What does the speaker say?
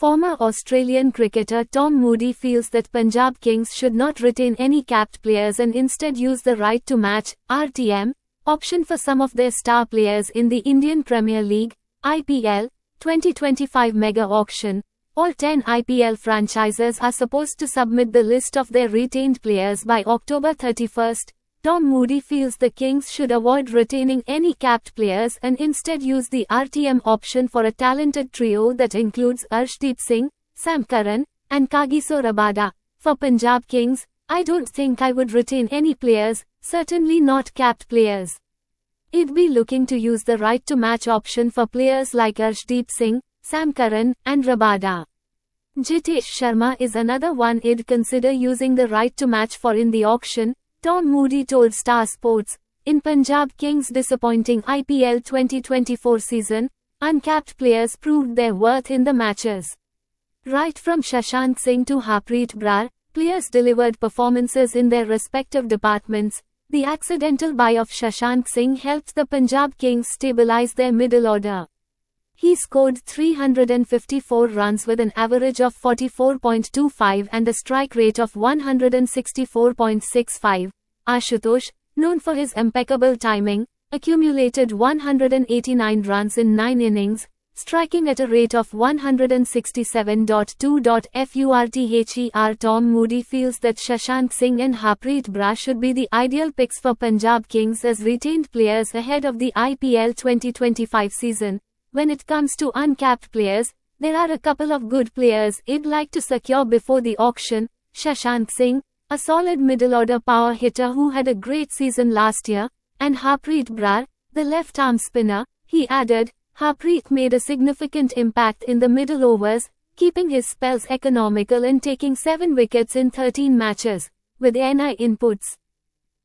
Former Australian cricketer Tom Moody feels that Punjab Kings should not retain any capped players and instead use the right to match (RTM) option for some of their star players in the Indian Premier League (IPL) 2025 mega auction. All 10 IPL franchises are supposed to submit the list of their retained players by October 31. Tom Moody feels the Kings should avoid retaining any capped players and instead use the RTM option for a talented trio that includes Arshdeep Singh, Sam Curran, and Kagiso Rabada. For Punjab Kings, I don't think I would retain any players, certainly not capped players. I'd be looking to use the right to match option for players like Arshdeep Singh, Sam Curran, and Rabada. Jitesh Sharma is another one I'd consider using the right to match for in the auction, Tom Moody told Star Sports. In Punjab Kings' disappointing IPL 2024 season, uncapped players proved their worth in the matches. Right from Shashank Singh to Harpreet Brar, players delivered performances in their respective departments. The accidental buy of Shashank Singh helped the Punjab Kings stabilize their middle order. He scored 354 runs with an average of 44.25 and a strike rate of 164.65. Ashutosh, known for his impeccable timing, accumulated 189 runs in 9 innings, striking at a rate of 167.2. Tom Moody feels that Shashank Singh and Harpreet Brar should be the ideal picks for Punjab Kings as retained players ahead of the IPL 2025 season. When it comes to uncapped players, there are a couple of good players I'd like to secure before the auction. Shashank Singh, a solid middle-order power hitter who had a great season last year, and Harpreet Brar, the left-arm spinner. He added, Harpreet made a significant impact in the middle overs, keeping his spells economical and taking 7 wickets in 13 matches. With NI inputs,